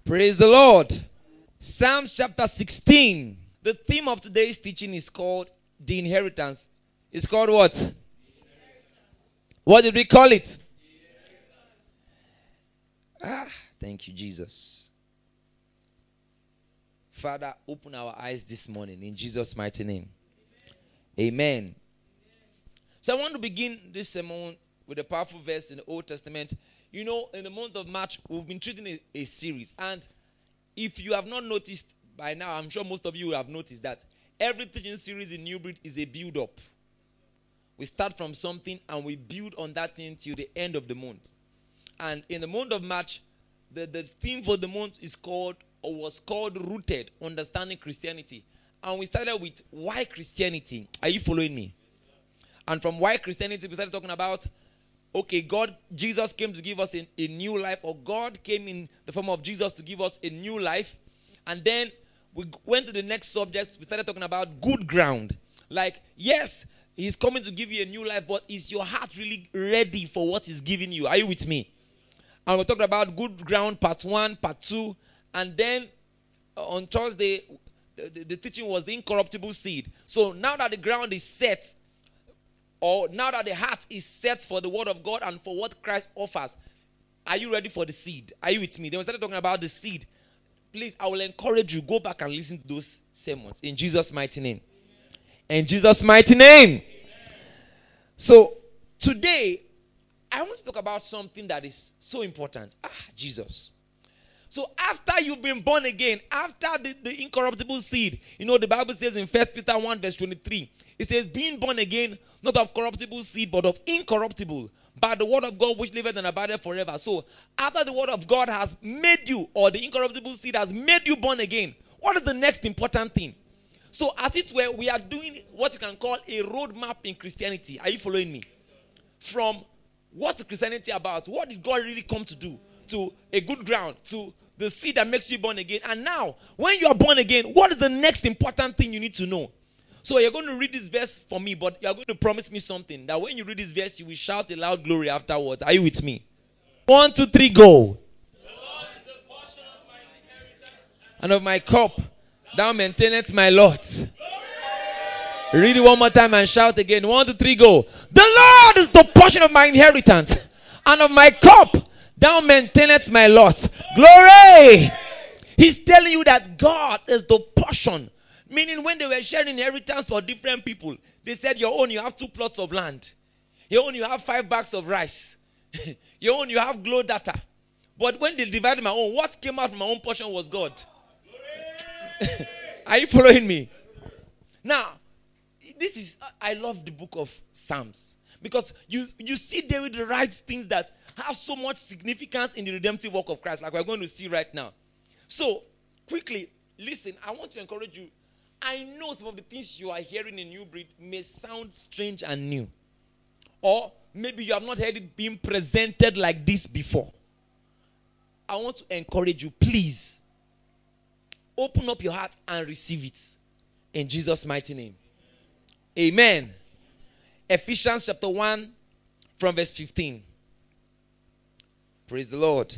Praise the Lord. Psalms chapter 16. The theme of today's teaching is called the inheritance. It's called what? What did we call it? Thank you, Jesus. Father, open our eyes this morning in Jesus' mighty name. Amen. So I want to begin this sermon with a powerful verse in the Old Testament. You know, in the month of March, we've been treating a series. And if you have not noticed by now, I'm sure most of you have noticed that every teaching series in New Breed is a build-up. We start from something and we build on that thing till the end of the month. And in the month of March, the theme for the month was called Rooted, Understanding Christianity. And we started with why Christianity. Are you following me? And from why Christianity, we started talking about, okay, Jesus came to give us a new life, or God came in the form of Jesus to give us a new life. And then we went to the next subject. We started talking about good ground. Like, yes, He's coming to give you a new life, but is your heart really ready for what He's giving you? Are you with me? And we're talking about good ground, part 1, part 2. And then on Thursday, the teaching was the incorruptible seed. So now that the ground is set, or now that the heart is set for the word of God and for what Christ offers, are you ready for the seed? Are you with me? Then we started talking about the seed. Please, I will encourage you, go back and listen to those sermons in Jesus' mighty name. In Jesus' mighty name. Amen. So today, I want to talk about something that is so important. Jesus. So after you've been born again, after the incorruptible seed, you know, the Bible says in 1 Peter 1 verse 23, it says, being born again, not of corruptible seed, but of incorruptible, by the word of God which liveth and abideth forever. So after the word of God has made you, or the incorruptible seed has made you born again, what is the next important thing? So as it were, we are doing what you can call a roadmap in Christianity. Are you following me? From what's Christianity about? What did God really come to do? To a good ground, to the seed that makes you born again. And now, when you are born again, what is the next important thing you need to know? So you're going to read this verse for me, but you're going to promise me something. That when you read this verse, you will shout a loud glory afterwards. Are you with me? 1, 2, 3, go. The Lord is a portion of my inheritance and of my cup. Thou maintainest my lot. Read it one more time and shout again. 1, 2, 3, go. The Lord is the portion of my inheritance and of my cup. Thou maintainest my lot. Glory! He's telling you that God is the portion. Meaning when they were sharing inheritance for different people, they said, your own, you have 2 plots of land. Your own, you have 5 bags of rice. Your own, you have glow data. But when they divided my own, what came out from my own portion was God. Are you following me? Now, I love the book of Psalms. Because you see David writes things that have so much significance in the redemptive work of Christ, like we're going to see right now. So, quickly, listen, I want to encourage you. I know some of the things you are hearing in New Breed may sound strange and new. Or maybe you have not heard it being presented like this before. I want to encourage you, please, open up your heart and receive it. In Jesus' mighty name. Amen. Ephesians chapter 1 from verse 15. Praise the Lord.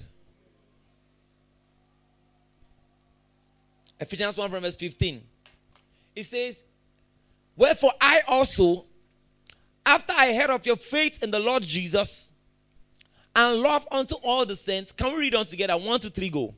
Ephesians 1 from verse 15. It says, wherefore I also, after I heard of your faith in the Lord Jesus and love unto all the saints. Can we read on together? 1, 2, 3, go.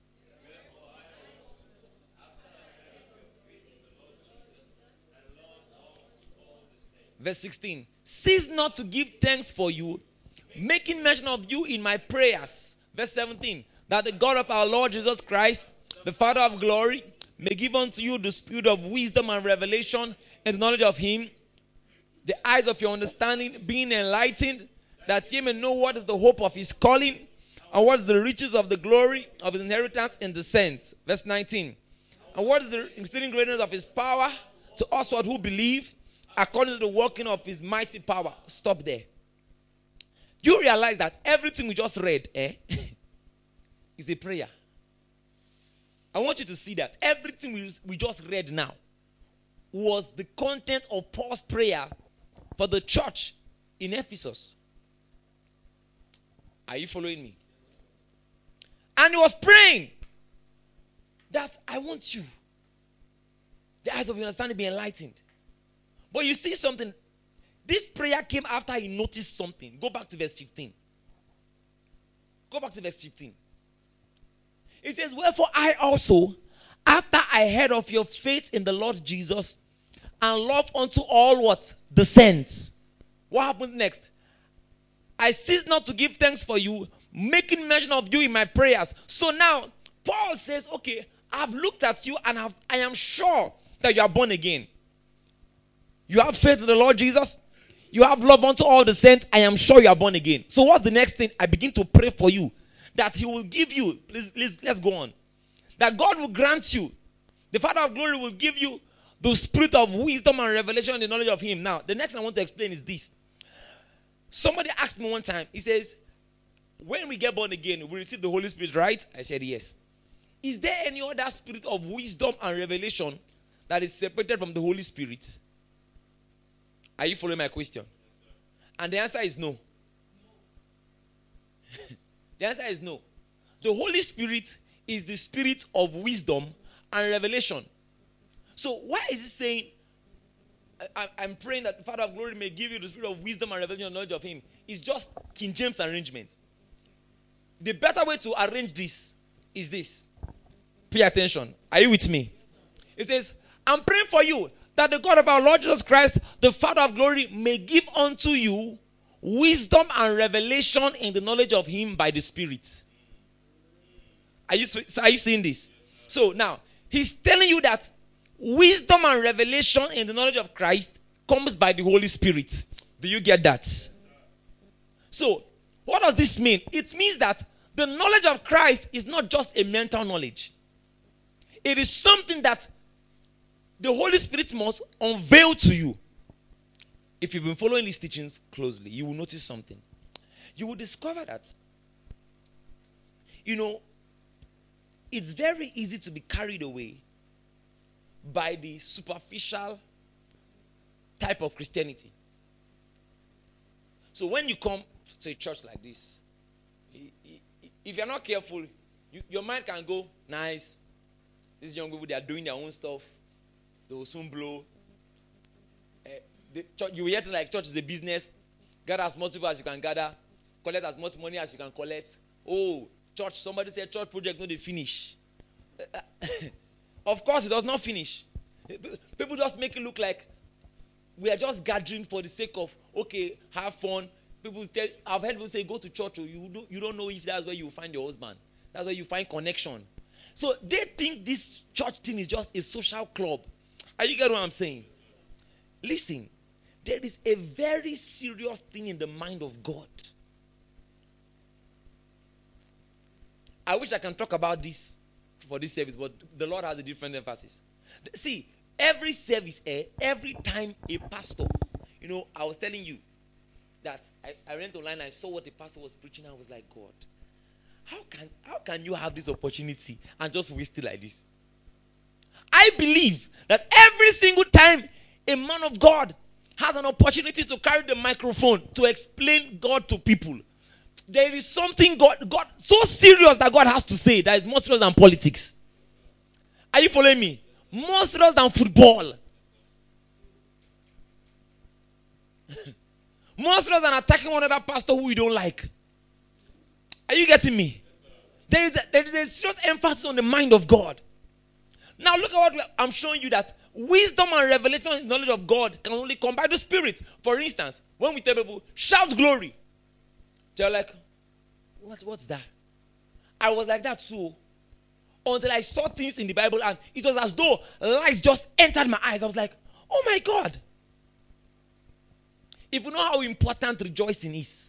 Verse 16. Cease not to give thanks for you, making mention of you in my prayers. Verse 17. That the God of our Lord Jesus Christ, the Father of glory, may give unto you the spirit of wisdom and revelation and the knowledge of him, the eyes of your understanding being enlightened, that ye may know what is the hope of his calling, and what is the riches of the glory of his inheritance in the saints. Verse 19. And what is the exceeding greatness of his power to us who believe, according to the working of his mighty power. Stop there. You realize that everything we just read is a prayer. I want you to see that everything we just read now was the content of Paul's prayer for the church in Ephesus. Are you following me? And he was praying that I want you. The eyes of your understanding be enlightened. But you see something. This prayer came after he noticed something. Go back to verse 15. Go back to verse 15. It says, wherefore I also, after I heard of your faith in the Lord Jesus and love unto all what? The saints. What happened next? I cease not to give thanks for you, making mention of you in my prayers. So now, Paul says, okay, I've looked at you and I am sure that you are born again. You have faith in the Lord Jesus. You have love unto all the saints. I am sure you are born again. So what's the next thing? I begin to pray for you. That he will give you. Please, let's go on. That God will grant you. The Father of glory will give you the spirit of wisdom and revelation and the knowledge of him. Now, the next thing I want to explain is this. Somebody asked me one time. He says, when we get born again, we receive the Holy Spirit, right? I said yes. Is there any other spirit of wisdom and revelation that is separated from the Holy Spirit? Are you following my question? And the answer is no. The answer is no. The Holy Spirit is the spirit of wisdom and revelation. So why is it saying, I'm praying that the Father of glory may give you the spirit of wisdom and revelation and knowledge of him? It's just King James arrangement. The better way to arrange this is this. Pay attention. Are you with me? It says, I'm praying for you that the God of our Lord Jesus Christ, the Father of glory, may give unto you wisdom and revelation in the knowledge of him by the Spirit. Are you seeing this? So now, he's telling you that wisdom and revelation in the knowledge of Christ comes by the Holy Spirit. Do you get that? So, what does this mean? It means that the knowledge of Christ is not just a mental knowledge. It is something that the Holy Spirit must unveil to you. If you've been following these teachings closely, you will notice something. You will discover that, it's very easy to be carried away by the superficial type of Christianity. So when you come to a church like this, if you're not careful, your mind can go, nice. These young people, they are doing their own stuff. They will soon blow. You hear things like church is a business. Gather as much people as you can gather. Collect as much money as you can collect. Oh, church, somebody said church project no dey finish. Of course, it does not finish. People just make it look like we are just gathering for the sake of, okay, have fun. I've heard people say, go to church, you don't know if that's where you find your husband. That's where you find connection. So they think this church thing is just a social club. Are you getting what I'm saying? Listen, there is a very serious thing in the mind of God. I wish I can talk about this for this service, but the Lord has a different emphasis. See, every service, every time a pastor, I was telling you that I went online, I saw what the pastor was preaching, and I was like, God, how can you have this opportunity and just waste it like this? I believe that every single time a man of God has an opportunity to carry the microphone to explain God to people, there is something God so serious that God has to say that is more serious than politics. Are you following me? More serious than football. More serious than attacking one other pastor who you don't like. Are you getting me? There is a serious emphasis on the mind of God. Now look at what I'm showing you, that wisdom and revelation and knowledge of God can only come by the Spirit. For instance, when we tell people, shout glory, they're like, what's that? I was like that too. Until I saw things in the Bible and it was as though lights just entered my eyes. I was like, oh my God. If you know how important rejoicing is,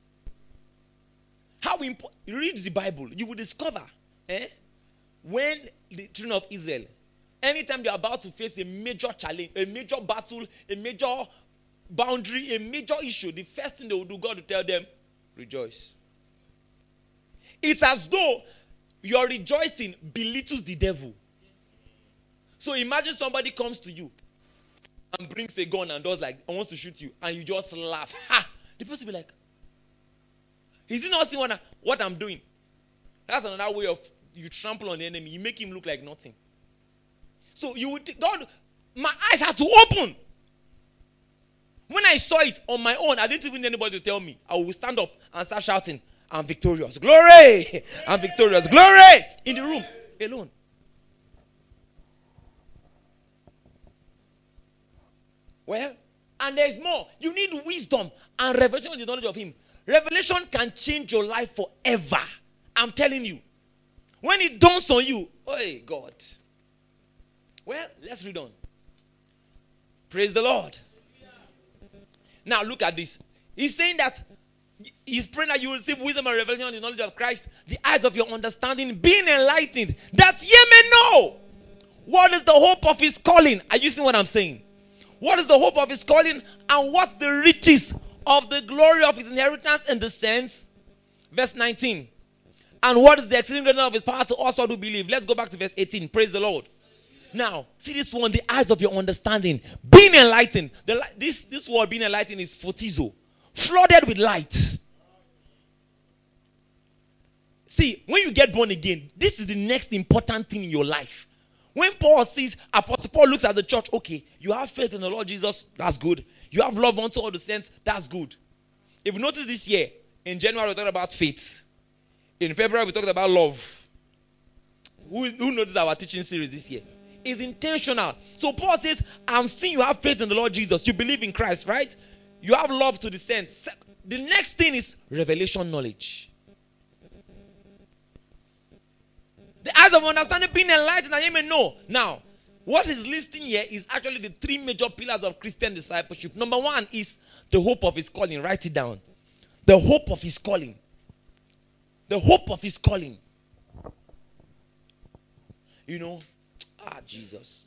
read the Bible, you will discover when the children of Israel, anytime they are about to face a major challenge, a major battle, a major boundary, a major issue, the first thing they will do, God will tell them, rejoice. It's as though your rejoicing belittles the devil. So imagine somebody comes to you and brings a gun and does like, I want to shoot you, and you just laugh. Ha! The person will be like, is he not seeing what I'm doing? That's another way of you trample on the enemy, you make him look like nothing. So you would God, my eyes had to open. When I saw it on my own, I didn't even need anybody to tell me. I would stand up and start shouting, I'm victorious. Glory! I'm victorious. Glory! In the room, alone. Well, and there's more. You need wisdom and revelation of the knowledge of him. Revelation can change your life forever. I'm telling you. When it dawns on you, oh God. Well, let's read on. Praise the Lord. Now look at this. He's saying that he's praying that you receive wisdom and revelation and the knowledge of Christ, the eyes of your understanding being enlightened, that ye may know what is the hope of his calling. Are you seeing what I'm saying? What is the hope of his calling, and what's the riches of the glory of his inheritance in the saints? Verse 19. And what is the exceeding greatness of his power to us who believe? Let's go back to verse 18. Praise the Lord. Now, see this one, the eyes of your understanding being enlightened. This word being enlightened is photizo, flooded with light. See, when you get born again, this is the next important thing in your life. When Paul sees, Apostle Paul looks at the church, okay, you have faith in the Lord Jesus, that's good. You have love unto all the saints, that's good. If you notice this year, in January we talked about faith. In February we talked about love. Who noticed our teaching series this year? It's intentional. So Paul says, I'm seeing you have faith in the Lord Jesus. You believe in Christ, right? You have love to the saints. The next thing is revelation knowledge. The eyes of understanding being enlightened and you may know. Now, what is listing here is actually the three major pillars of Christian discipleship. Number one is the hope of his calling. Write it down. The hope of his calling. The hope of his calling. You know, Jesus.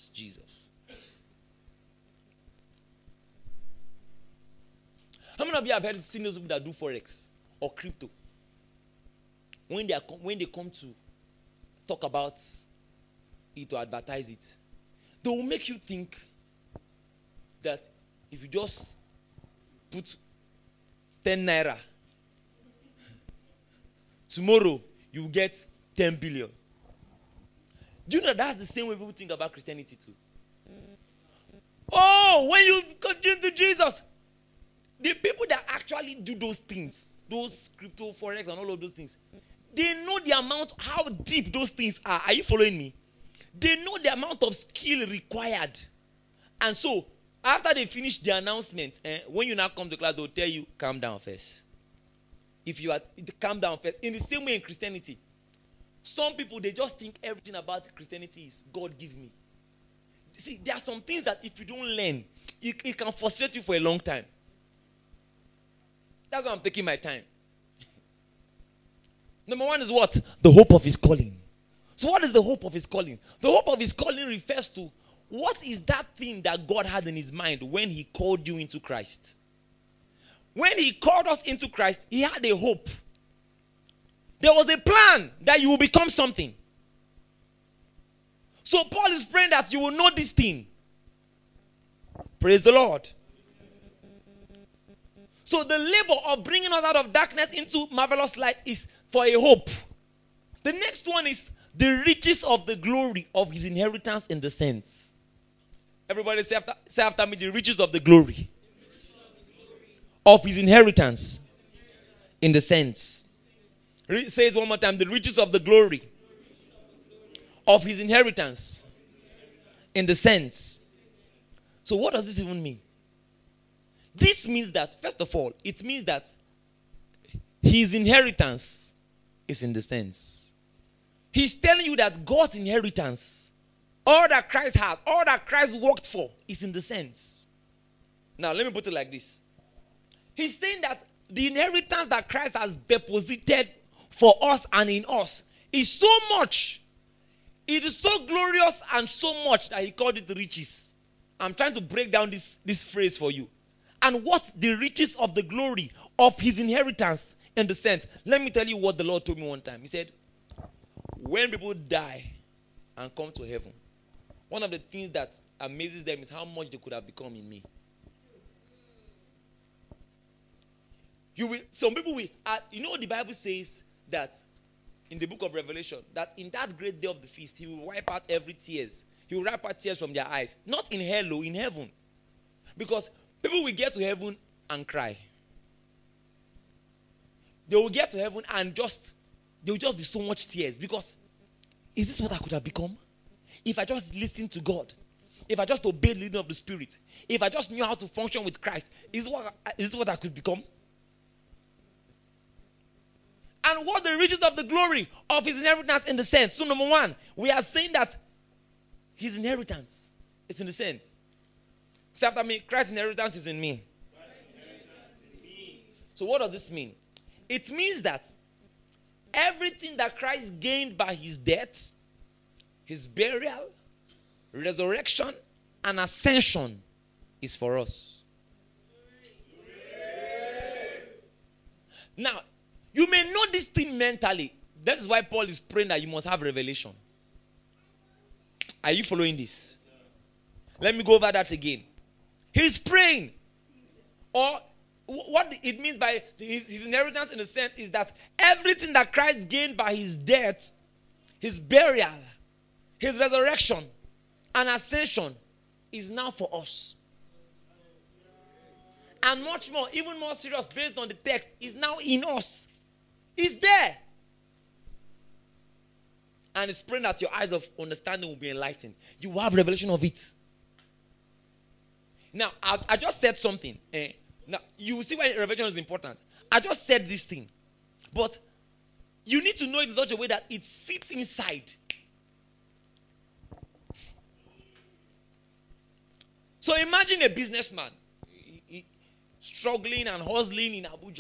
How many of you have heard seen those people that do forex or crypto? When they come to talk about it or advertise it, they will make you think that if you just put 10 naira, tomorrow you will get 10 billion. Do you know that's the same way people think about Christianity too? Oh, when you continue to Jesus, the people that actually do those things, those crypto, forex, and all of those things, they know the amount, how deep those things are. Are you following me? They know the amount of skill required. And so, after they finish the announcement, when you now come to class, they'll tell you, calm down first. If you are, calm down first. In the same way in Christianity, some people, they just think everything about Christianity is God give me. See, there are some things that if you don't learn, it can frustrate you for a long time. That's why I'm taking my time. Number one is what? The hope of his calling. So what is the hope of his calling? The hope of his calling refers to what is that thing that God had in his mind when he called you into Christ. When he called us into Christ, he had a hope. There was a plan that you will become something. So Paul is praying that you will know this thing. Praise the Lord. So the labor of bringing us out of darkness into marvelous light is for a hope. The next one is the riches of the glory of his inheritance in the saints. Everybody say after me, the riches of the glory of his inheritance in the saints. Say it one more time. The riches of the glory of his inheritance in the saints. So what does this even mean? This means that, first of all, it means that his inheritance is in the saints. He's telling you that God's inheritance, all that Christ has, all that Christ worked for, is in the saints. Now, let me put it like this. He's saying that the inheritance that Christ has deposited for us and in us is so much. It is so glorious and so much that he called it the riches. I'm trying to break down this phrase for you. And what's the riches of the glory of his inheritance in the sense? Let me tell you what the Lord told me one time. He said, when people die and come to heaven, one of the things that amazes them is how much they could have become in me. Some people will, the Bible says that in the book of Revelation that in that great day of the feast, he will wipe out every tears. He will wipe out tears from their eyes. Not in hell, in heaven. Because people will get to heaven and cry. They will get to heaven and there will just be so much tears. Because, is this what I could have become? If I just listened to God. If I just obeyed the leading of the Spirit. If I just knew how to function with Christ. Is this what I could become? And what the riches of the glory of his inheritance in the sense. So number one, we are saying that his inheritance is in the sense. Say after me, Christ's inheritance is in me. So what does this mean? It means that everything that Christ gained by his death, his burial, resurrection, and ascension is for us. Now, you may know this thing mentally. That is why Paul is praying that you must have revelation. Are you following this? Let me go over that again. He's praying. Or what it means by his inheritance in a sense is that everything that Christ gained by his death, his burial, his resurrection, and ascension is now for us. And much more, even more serious based on the text, is now in us. It's there. And it's praying that your eyes of understanding will be enlightened. You will have revelation of it. Now, I just said something. Now, you will see why revelation is important. I just said this thing. But you need to know it in such a way that it sits inside. So imagine a businessman struggling and hustling in Abuja.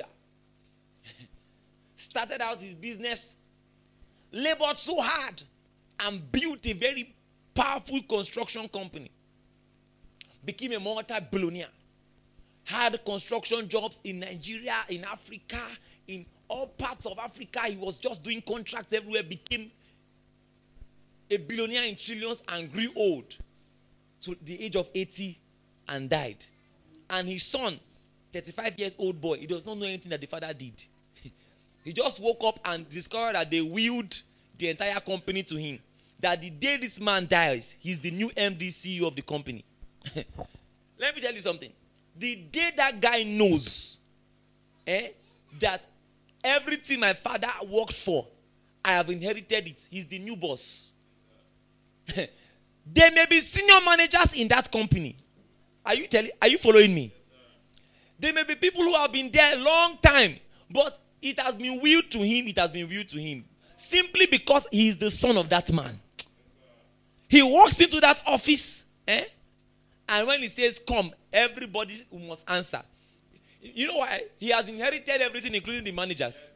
Started out his business, labored so hard, and built a very powerful construction company. Became a multi-billionaire. Had construction jobs in Nigeria, in Africa, in all parts of Africa. He was just doing contracts everywhere. Became a billionaire in trillions and grew old to the age of 80 and died. And his son, 35 years old boy, he does not know anything that the father did. He just woke up and discovered that they willed the entire company to him. That the day this man dies, he's the new MD CEO of the company. Let me tell you something. The day that guy knows that everything my father worked for, I have inherited it. He's the new boss. There may be senior managers in that company. Are you following me? There may be people who have been there a long time, but it has been willed to him. It has been willed to him simply because he is the son of that man. He walks into that office, and when he says, "Come," everybody must answer. You know why? He has inherited everything, including the managers.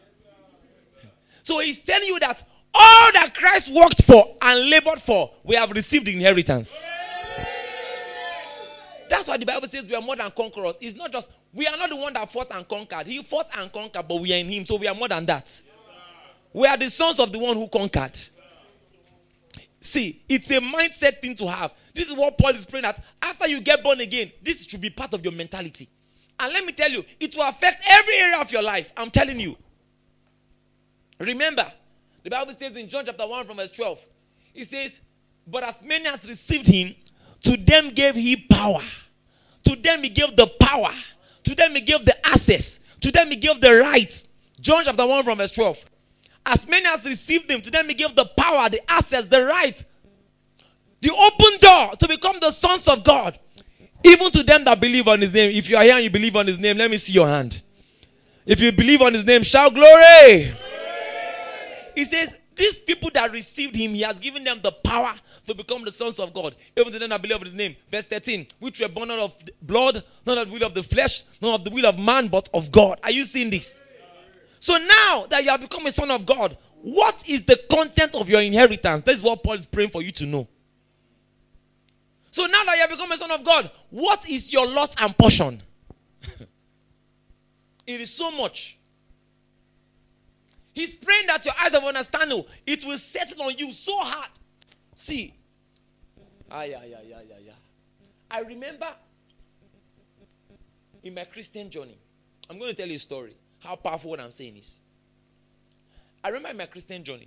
So he's telling you that all that Christ worked for and labored for, we have received the inheritance. That's why the Bible says we are more than conquerors. It's not just, we are not the one that fought and conquered. He fought and conquered, but we are in him. So we are more than that. We are the sons of the one who conquered. See, it's a mindset thing to have. This is what Paul is praying at. After you get born again, this should be part of your mentality. And let me tell you, it will affect every area of your life. I'm telling you. Remember, the Bible says in John chapter 1 from verse 12, it says, "But as many as received him, to them gave he power. To them he gave the power. To them he gave the access. To them he gave the rights." John chapter 1 from verse 12. As many as received him, to them he gave the power, the access, the right, the open door to become the sons of God. Even to them that believe on his name. If you are here and you believe on his name, let me see your hand. If you believe on his name, shout glory. He says, these people that received him, he has given them the power to become the sons of God. Even to them that believe on his name. Verse 13, which were born not of blood, not of the will of the flesh, not of the will of man, but of God. Are you seeing this? So now that you have become a son of God, what is the content of your inheritance? This is what Paul is praying for you to know. So now that you have become a son of God, what is your lot and portion? It is so much. He's praying that your eyes of understanding, it will settle on you so hard. See. I remember in my Christian journey, I'm going to tell you a story. How powerful what I'm saying is. I remember in my Christian journey,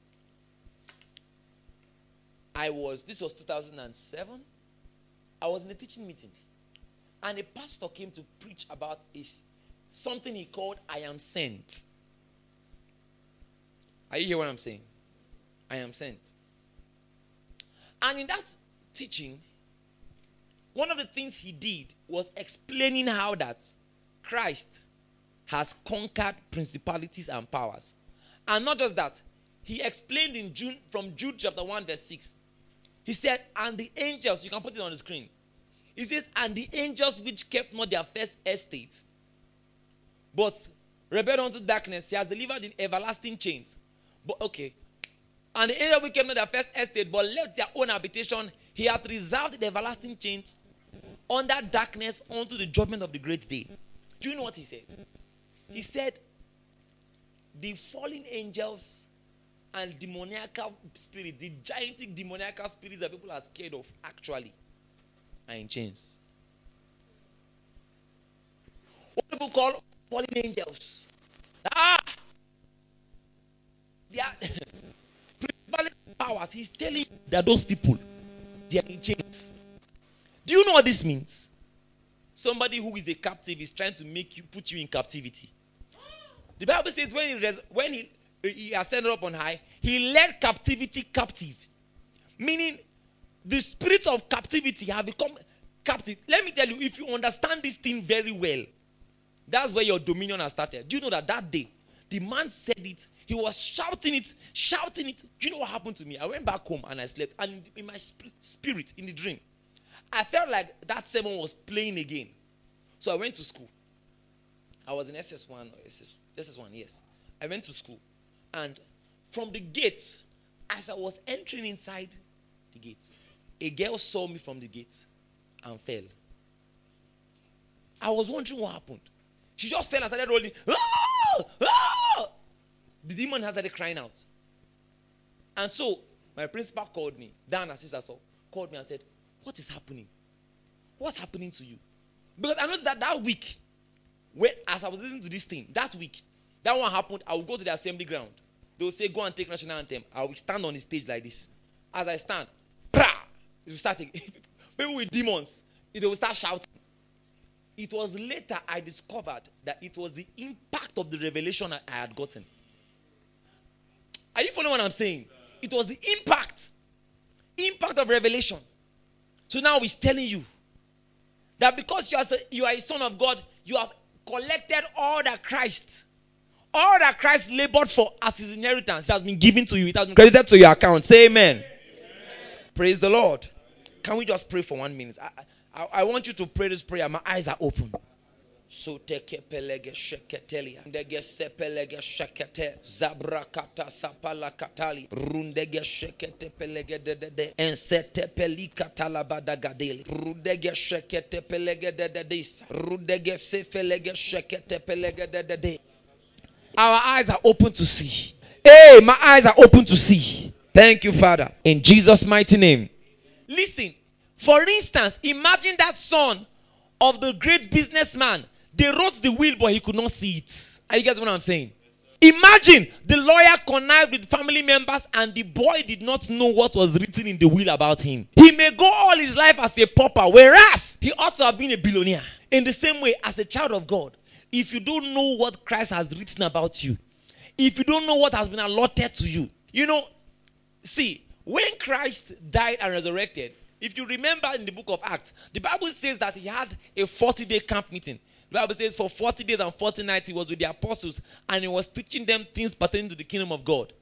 this was 2007. I was in a teaching meeting, and a pastor came to preach about something he called I am sent. Are you hearing what I'm saying? I am sent. And in that teaching, one of the things he did was explaining how that Christ has conquered principalities and powers. And not just that, he explained from Jude chapter 1 verse 6. He said, and the angels, you can put it on the screen. He says, and the angels which kept not their first estate, but rebelled unto darkness, he has delivered in everlasting chains. But okay. And the angels which kept not their first estate, but left their own habitation, he hath reserved the everlasting chains under darkness unto the judgment of the great day. Do you know what he said? He said, the fallen angels and demoniacal spirit, the gigantic demoniacal spirits that people are scared of, actually are in chains. What people call fallen angels. They are principality powers. He's telling you that those people, they are in chains. Do you know what this means? Somebody who is a captive is trying to put you in captivity. The Bible says when he ascended up on high, he led captivity captive. Meaning, the spirits of captivity have become captive. Let me tell you, if you understand this thing very well, that's where your dominion has started. Do you know that day, the man said it, he was shouting it. Do you know what happened to me? I went back home and I slept. And in my spirit, in the dream, I felt like that sermon was playing again. So I went to school. I was in SS1, yes. I went to school. And from the gate, as I was entering inside the gate, a girl saw me from the gate and fell. I was wondering what happened. She just fell and started rolling. Ah! Ah! The demon has started crying out. And so, my principal called me. Dan, sister saw, called me and said, what is happening? What's happening to you? Because I noticed that week, as I was listening to this thing, that one happened, I will go to the assembly ground. They will say, go and take national anthem. I will stand on the stage like this. As I stand, it will start. People with demons, they will start shouting. It was later I discovered that it was the impact of the revelation I had gotten. Are you following what I'm saying? It was the impact of revelation. So now he's telling you that because you are a son of God, you have collected all that Christ labored for as his inheritance. It has been given to you. It has been credited to your account. Say amen. Amen. Praise the Lord. Can we just pray for 1 minute? I want you to pray this prayer. My eyes are open. So teke pelege sheketelia. Ndege sepelege shekete. Zabrakata sapala katali. Rundege shekete pelege de. Ensete pelika talabada gadeli. Rudege shekete pelege de. Rudege sefelege shekete pelege de. Our eyes are open to see. Hey, my eyes are open to see. Thank you, Father. In Jesus' mighty name. Listen. For instance, imagine that son of the great businessman. They wrote the will, but he could not see it. Are you getting what I'm saying? Imagine the lawyer connived with family members and the boy did not know what was written in the will about him. He may go all his life as a pauper, whereas he ought to have been a billionaire. In the same way, as a child of God, if you don't know what Christ has written about you, if you don't know what has been allotted to you, see, when Christ died and resurrected, if you remember in the book of Acts, the Bible says that he had a 40-day camp meeting. The Bible says for 40 days and 40 nights he was with the apostles and he was teaching them things pertaining to the kingdom of God.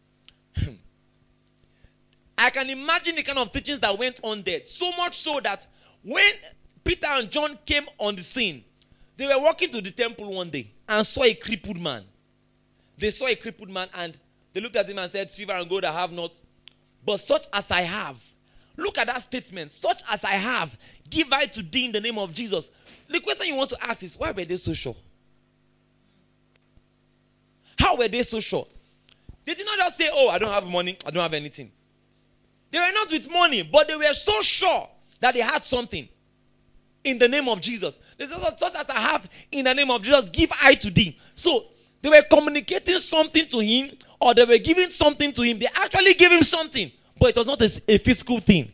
I can imagine the kind of teachings that went on there. So much so that when Peter and John came on the scene, they were walking to the temple one day and saw a crippled man. They saw a crippled man and they looked at him and said, silver and gold I have not, but such as I have. Look at that statement. Such as I have, give I to thee in the name of Jesus. The question you want to ask is, why were they so sure? How were they so sure? They did not just say, oh, I don't have money, I don't have anything. They were not with money, but they were so sure that they had something in the name of Jesus. They said, such as I have in the name of Jesus, give I to thee. So, They were communicating something to him, or they were giving something to him. They actually gave him something, but it was not a physical thing.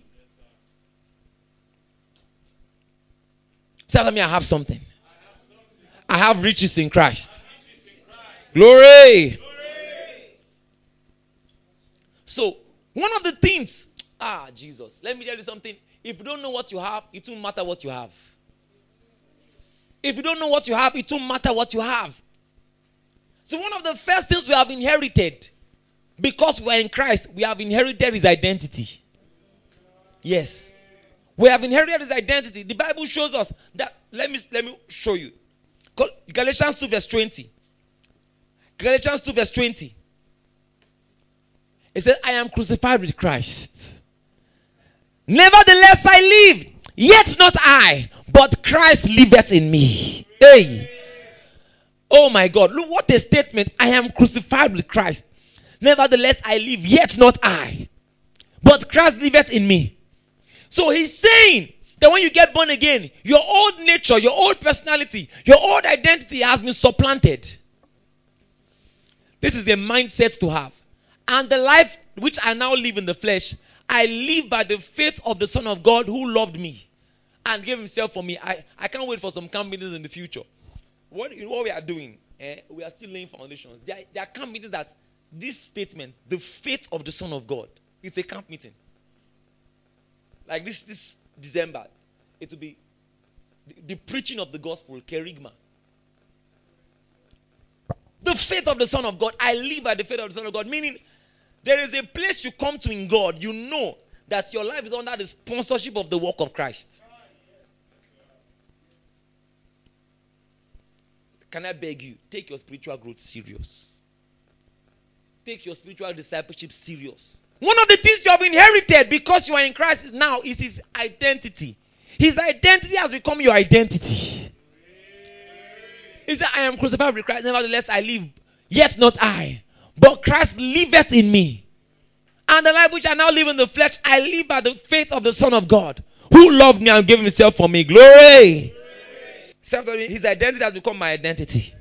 Say after me, I have something. I have riches in Christ. Glory. So, one of the things, Jesus, let me tell you something. If you don't know what you have, it won't matter what you have. If you don't know what you have, it won't matter what you have. So, one of the first things we have inherited, because we are in Christ, we have inherited his identity. Yes. We have inherited his identity. The Bible shows us that. Let me show you. Galatians 2 verse 20. Galatians 2 verse 20. It says, I am crucified with Christ. Nevertheless I live, yet not I, but Christ liveth in me. Hey. Oh my God. Look what a statement. I am crucified with Christ. Nevertheless I live, yet not I, but Christ liveth in me. So he's saying that when you get born again, your old nature, your old personality, your old identity has been supplanted. This is a mindset to have. And the life which I now live in the flesh, I live by the faith of the Son of God who loved me and gave himself for me. I can't wait for some camp meetings in the future. What we are doing, we are still laying foundations. There are camp meetings that this statement, the faith of the Son of God, it's a camp meeting. Like this December, it will be the preaching of the gospel, kerygma. The faith of the Son of God. I live by the faith of the Son of God. Meaning, there is a place you come to in God. You know that your life is under the sponsorship of the work of Christ. Can I beg you? Take your spiritual growth serious. Take your spiritual discipleship serious. One of the things you have inherited because you are in Christ now is his identity. His identity has become your identity. He said, I am crucified with Christ, nevertheless I live, yet not I, but Christ liveth in me. And the life which I now live in the flesh, I live by the faith of the Son of God, who loved me and gave himself for me. Glory! His identity has become my identity.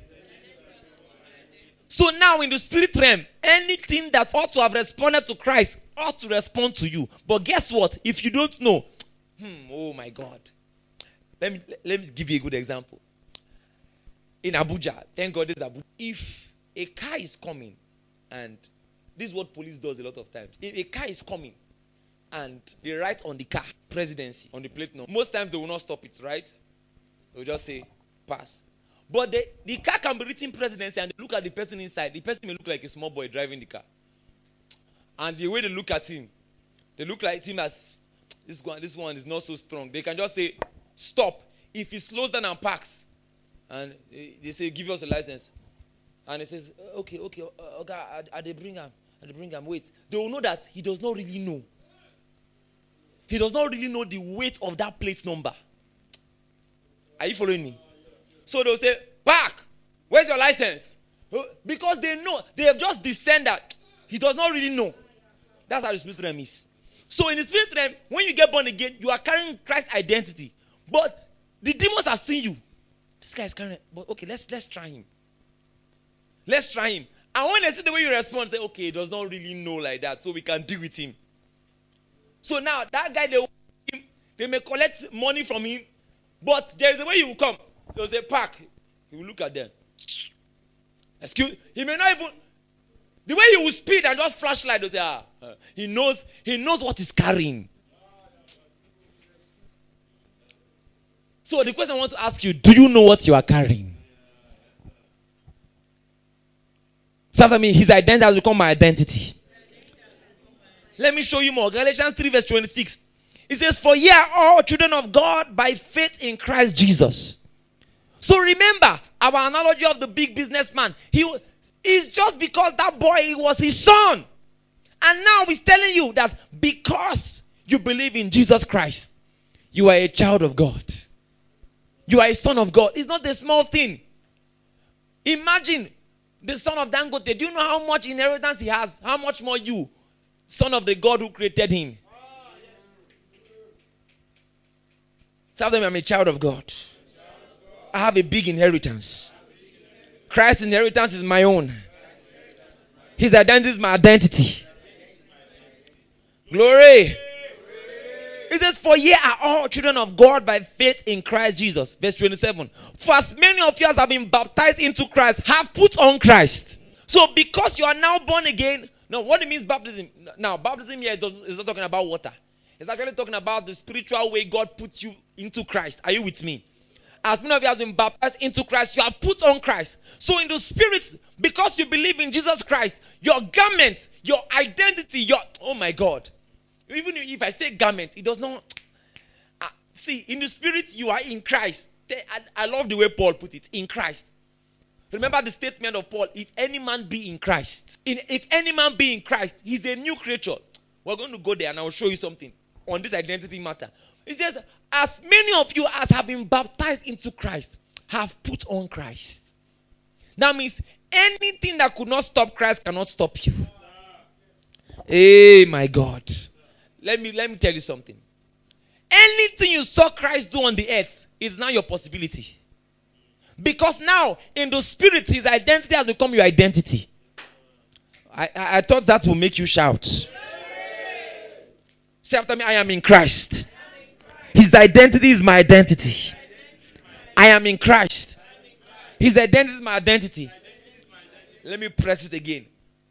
So now in the spirit realm, anything that ought to have responded to Christ ought to respond to you. But guess what? If you don't know, oh my God. Let me give you a good example. In Abuja, thank God there's Abuja. If a car is coming, and this is what police does a lot of times. If a car is coming and they write on the car, presidency, on the plate number, most times they will not stop it, right? They'll just say, pass. But the car can be written presidency and they look at the person inside. The person may look like a small boy driving the car. And the way they look at him, they look like him as, this one is not so strong. They can just say, stop. If he slows down and parks, and they say, give us a license. And he says, okay, I bring him. Wait. They will know that he does not really know. He does not really know the weight of that plate number. Are you following me? So they'll say, park. Where's your license? Because they know, they have just discerned that he does not really know. That's how the spirit realm is. So in the spirit realm, when you get born again, you are carrying Christ's identity. But the demons are seeing you. This guy is carrying, but okay, let's try him. Let's try him. And when they see the way you respond, say, okay, he does not really know like that, so we can deal with him. So now, that guy, they may collect money from him, but there is a way he will come. They'll say, park. He will look at them. Excuse, he may not even, the way he will speed and just flashlight, they'll say, he knows what he's carrying. So the question I want to ask you, do you know what you are carrying? So for me, his identity has become my identity. Let me show you more. Galatians 3 verse 26. It says, for ye are all children of God by faith in Christ Jesus. So remember, our analogy of the big businessman. It's just because that boy was his son. And now he's telling you that because you believe in Jesus Christ, you are a child of God. You are a son of God. It's not a small thing. Imagine the son of Dangote. Do you know how much inheritance he has? How much more you, son of the God who created him? Tell them I'm a child of God. I have a big inheritance. Christ's inheritance is my own. His identity is my identity. Glory. It says, for ye are all children of God by faith in Christ Jesus. Verse 27. For as many of you as have been baptized into Christ have put on Christ. So because you are now born again. Now what it means baptism. Now baptism here is not talking about water. It's actually talking about the spiritual way God puts you into Christ. Are you with me? As many of you have been baptized into Christ, you have put on Christ. So in the spirit, because you believe in Jesus Christ, your garment, your identity, oh my God. Even if I say garment, it does not. See, in the spirit, you are in Christ. I love the way Paul put it. In Christ. Remember the statement of Paul. If any man be in Christ. If any man be in Christ, he's a new creature. We're going to go there and I'll show you something on this identity matter. It says, as many of you as have been baptized into Christ have put on Christ. That means anything that could not stop Christ cannot stop you. Hey, my God. Let me tell you something. Anything you saw Christ do on the earth is now your possibility. Because now, in the spirit, his identity has become your identity. I thought that will make you shout. Say after me, I am in Christ. His identity is my identity. I am in Christ. His identity is my identity. Let me press it again.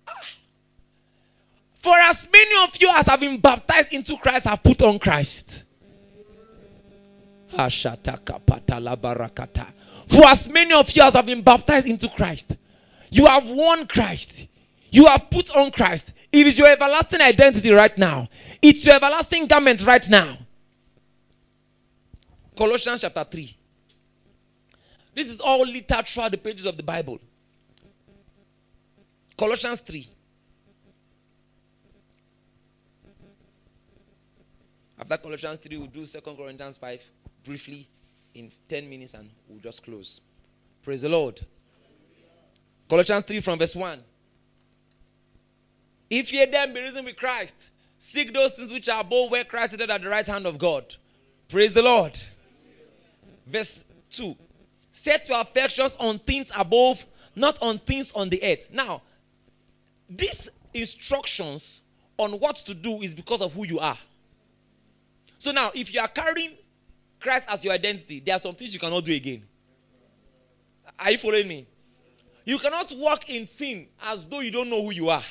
For as many of you as have been baptized into Christ have put on Christ. For as many of you as have been baptized into Christ, you have won Christ. You have put on Christ. It is your everlasting identity right now. It's your everlasting garment right now. Colossians chapter 3. This is all littered throughout the pages of the Bible. Colossians 3. After Colossians 3, we'll do 2 Corinthians 5 briefly in 10 minutes and we'll just close. Praise the Lord. Colossians 3 from verse 1. If ye then be risen with Christ, seek those things which are above where Christ is seated at the right hand of God. Praise the Lord. Verse 2. Set your affections on things above, not on things on the earth. Now, these instructions on what to do is because of who you are. So now, if you are carrying Christ as your identity, there are some things you cannot do again. Are you following me? You cannot walk in sin as though you don't know who you are.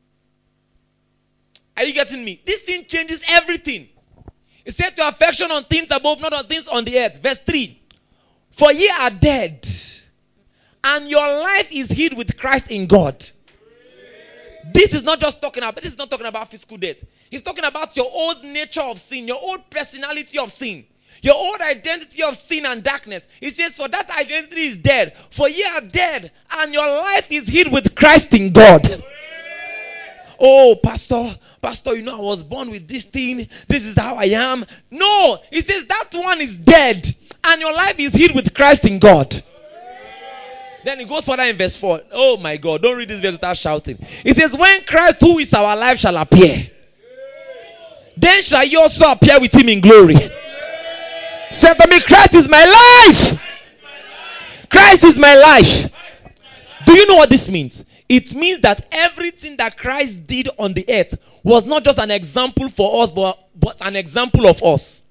Are you getting me? This thing changes everything. It said to affection on things above, not on things on the earth. Verse 3. For ye are dead, and your life is hid with Christ in God. This is not talking about physical death. He's talking about your old nature of sin, your old personality of sin, your old identity of sin and darkness. He says, for that identity is dead. For ye are dead, and your life is hid with Christ in God. Oh, pastor, I was born with this thing. This is how I am. No, he says that one is dead, and your life is hid with Christ in God. Then he goes further in verse 4. Oh my God, don't read this verse without shouting. He says, when Christ, who is our life, shall appear, then shall you also appear with him in glory. Say to me, Christ is my life. Christ is my life. Do you know what this means? It means that everything that Christ did on the earth was not just an example for us, but an example of us.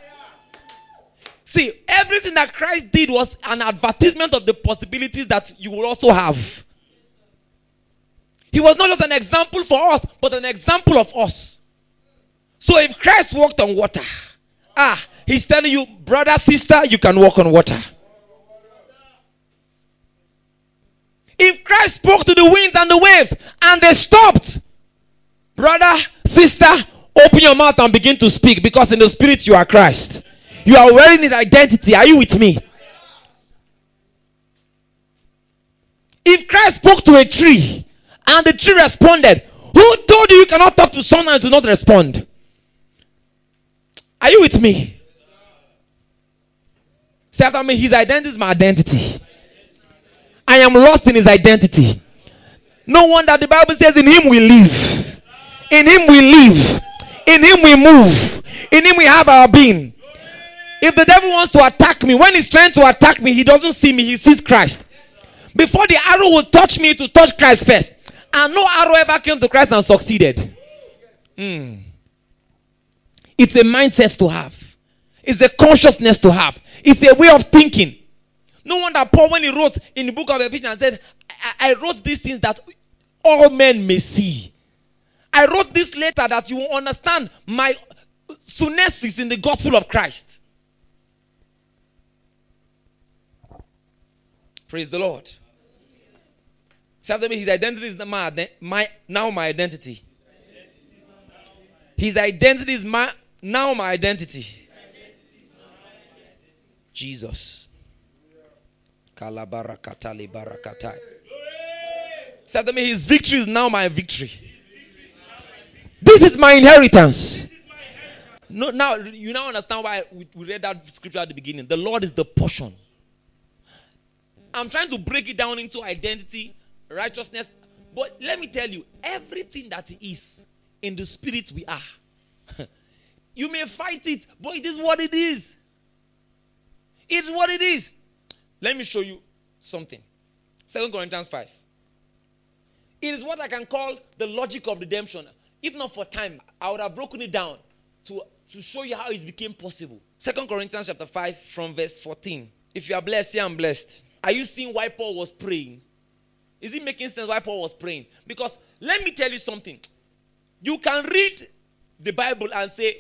See, everything that Christ did was an advertisement of the possibilities that you will also have. He was not just an example for us, but an example of us. So if Christ walked on water, he's telling you, brother, sister, you can walk on water. If Christ spoke to the winds and the waves and they stopped, brother, sister, open your mouth and begin to speak, because in the spirit you are Christ. You are wearing his identity. Are you with me? If Christ spoke to a tree and the tree responded, who told you cannot talk to someone and to not respond? Are you with me? Say after me, his identity is my identity. I am lost in his identity. No wonder the Bible says in him we live. In him we live. In him we move. In him we have our being. If the devil wants to attack me, when he's trying to attack me, he doesn't see me, he sees Christ. Before the arrow will touch me, to touch Christ first. And no arrow ever came to Christ and succeeded. It's a mindset to have. It's a consciousness to have. It's a way of thinking. No wonder Paul, when he wrote in the book of Ephesians, said, I wrote these things that all men may see. I wrote this letter that you will understand my sunesis in the gospel of Christ. Praise the Lord. Say after me, his identity is now my identity. His identity is now my identity. Jesus. Kalabarakatali barakatai. Say after me, his victory is now my victory. This is my inheritance. No, now you now understand why we read that scripture at the beginning. The Lord is the portion. I'm trying to break it down into identity, righteousness. But let me tell you, everything that he is, in the spirit we are. You may fight it, but it is what it is. It's what it is. Let me show you something. 2 Corinthians 5. It is what I can call the logic of redemption. If not for time, I would have broken it down to show you how it became possible. 2 Corinthians chapter 5 from verse 14. If you are blessed, say I'm blessed. Are you seeing why Paul was praying? Is it making sense why Paul was praying? Because let me tell you something. You can read the Bible and say,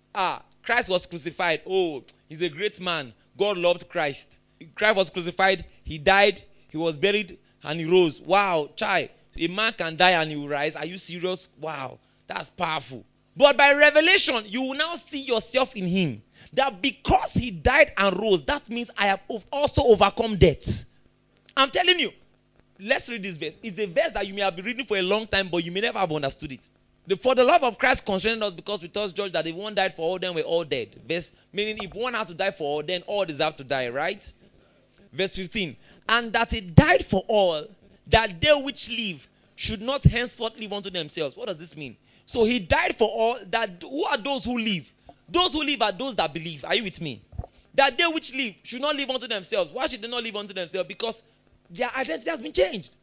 Christ was crucified. Oh, he's a great man. God loved Christ. Christ was crucified. He died. He was buried and he rose. Wow, chai. A man can die and he will rise. Are you serious? Wow, that's powerful. But by revelation, you will now see yourself in him. That because he died and rose, that means I have also overcome death. I'm telling you. Let's read this verse. It's a verse that you may have been reading for a long time, but you may never have understood it. For the love of Christ constrained us, because we thus judge that if one died for all, then we're all dead. Verse, meaning if one had to die for all, then all deserve to die, right? Verse 15. And that he died for all, that they which live should not henceforth live unto themselves. What does this mean? So he died for all. That who are those who live? Those who live are those that believe. Are you with me? That they which live should not live unto themselves. Why should they not live unto themselves? Because their identity has been changed.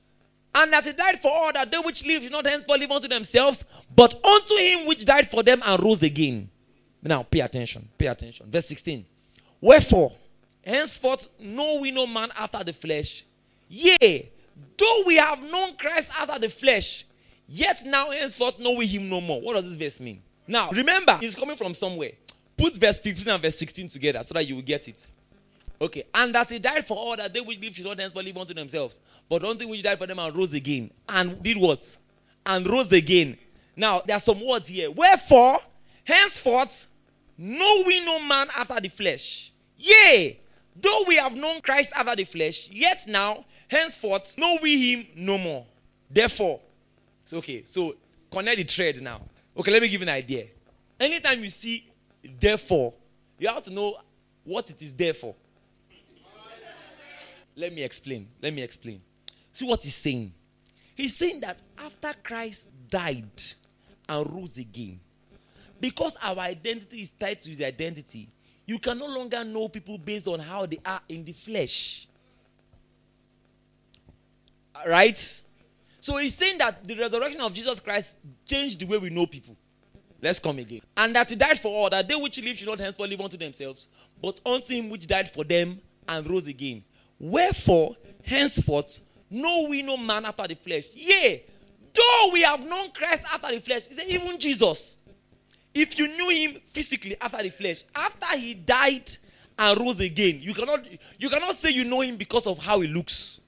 And that he died for all, that they which live should not henceforth live unto themselves, but unto him which died for them and rose again. Now pay attention. Pay attention. Verse 16. Wherefore, henceforth know we no man after the flesh. Yea, though we have known Christ after the flesh, yet now henceforth know we him no more. What does this verse mean? Now, remember, it's coming from somewhere. Put verse 15 and verse 16 together so that you will get it. Okay. And that he died for all, that they which live should not henceforth live unto themselves, but unto him which died for them and rose again. And did what? And rose again. Now, there are some words here. Wherefore, henceforth, know we no man after the flesh. Yea, though we have known Christ after the flesh, yet now, henceforth, know we him no more. Therefore, it's okay. So, connect the thread now. Okay, let me give you an idea. Anytime you see therefore, you have to know what it is there for. Let me explain. See what he's saying. He's saying that after Christ died and rose again, because our identity is tied to his identity, you can no longer know people based on how they are in the flesh. Right? So he's saying that the resurrection of Jesus Christ changed the way we know people. Let's come again. And that he died for all, that they which live should not henceforth live unto themselves, but unto him which died for them and rose again. Wherefore, henceforth, know we no man after the flesh. Yea, though we have known Christ after the flesh. He said, even Jesus, if you knew him physically after the flesh, after he died and rose again, you cannot say you know him because of how he looks.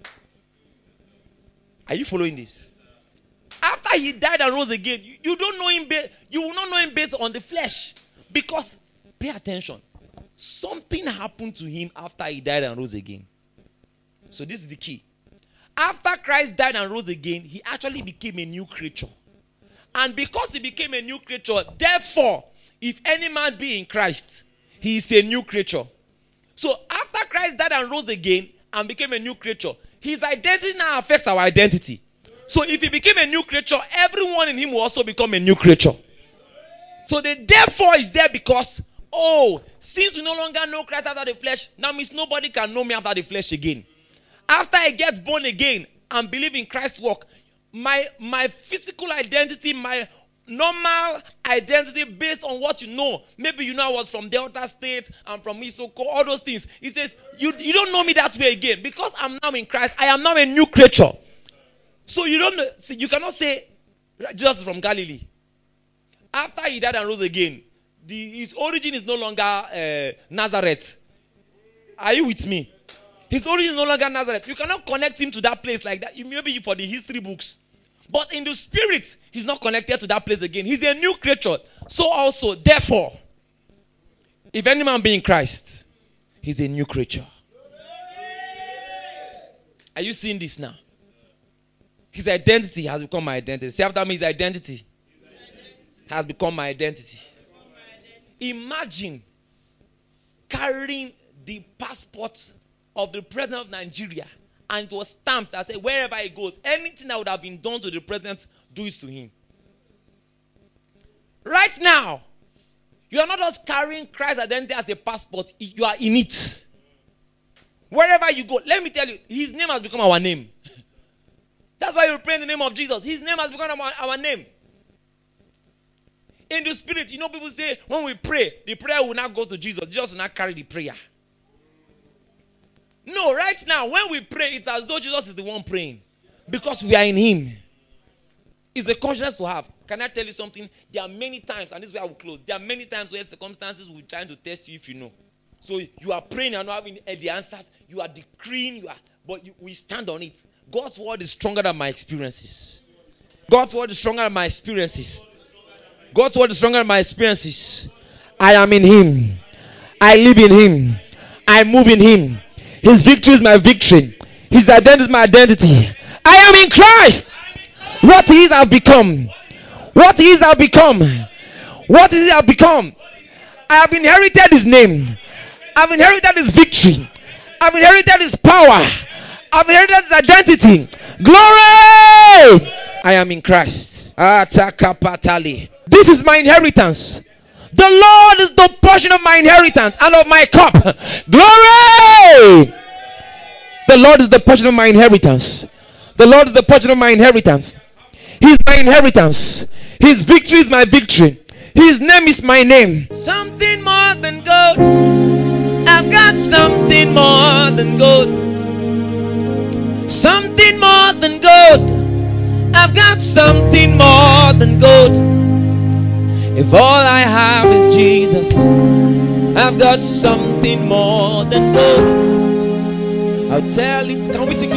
Are you following this? After he died and rose again, you don't know him. You will not know him based on the flesh, because pay attention. Something happened to him after he died and rose again. So this is the key. After Christ died and rose again, he actually became a new creature. And because he became a new creature, therefore, if any man be in Christ, he is a new creature. So after Christ died and rose again and became a new creature, his identity now affects our identity. So if he became a new creature, everyone in him will also become a new creature. So the therefore is there because, since we no longer know Christ after the flesh, now means nobody can know me after the flesh again. After I get born again and believe in Christ's work, my physical identity, my normal identity based on what you know. Maybe you know I was from Delta State, I'm from Isoko, all those things. He says, you don't know me that way again. Because I'm now in Christ, I am now a new creature. So you cannot say Jesus is from Galilee. After he died and rose again, his origin is no longer Nazareth. Are you with me? His origin is no longer Nazareth. You cannot connect him to that place like that. Maybe for the history books. But in the spirit, he's not connected to that place again. He's a new creature. So also, therefore, if any man be in Christ, he's a new creature. Are you seeing this now? His identity has become my identity. Say after me, his identity has become my identity. Imagine carrying the passport of the president of Nigeria, and it was stamped that said wherever he goes, anything that would have been done to the president, do it to him. Right now, you are not just carrying Christ's identity as a passport, you are in it. Wherever you go, let me tell you, his name has become our name. That's why you pray in the name of Jesus. His name has become our name. In the spirit, people say when we pray, the prayer will not go to Jesus. Jesus will not carry the prayer. No, right now, when we pray, it's as though Jesus is the one praying. Because we are in him. It's a consciousness to have. Can I tell you something? There are many times, and this is where I will close. There are many times where circumstances will try to test you if you know. So you are praying and not having the answers. You are decreeing, but we stand on it. God's word is stronger than my experiences. God's word is stronger than my experiences. God's word is stronger than my experiences. I am in him. I live in him. I move in him. His victory is my victory. His identity is my identity. I am in Christ. What he is, I've become. What he is, I've become. What is it I've become? I have inherited his name. I've inherited his victory. I've inherited his power. I've inherited his identity. Glory! I am in Christ. This is my inheritance. The Lord is the portion of my inheritance and of my cup. Glory! The Lord is the portion of my inheritance. The Lord is the portion of my inheritance. He is my inheritance. His victory is my victory. His name is my name. Something more than gold. I've got something more than gold. Something more than gold. I've got something more than gold. If all I have is Jesus, I've got something more than gold. I'll tell it. Can we sing